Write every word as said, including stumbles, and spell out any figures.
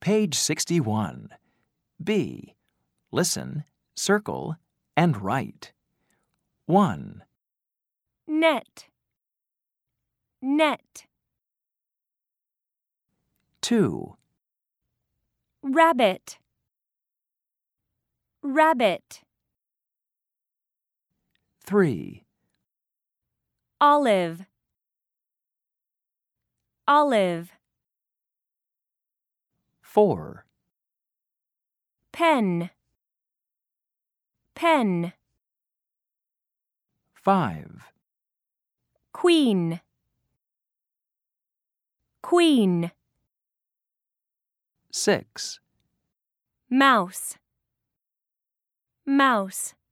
Page sixty-one. B. Listen, circle, and write. one. Net. Net. two. Rabbit. Rabbit. three. Olive. Olive. four. Pen. Pen. five. Queen. Queen. six. Mouse. Mouse.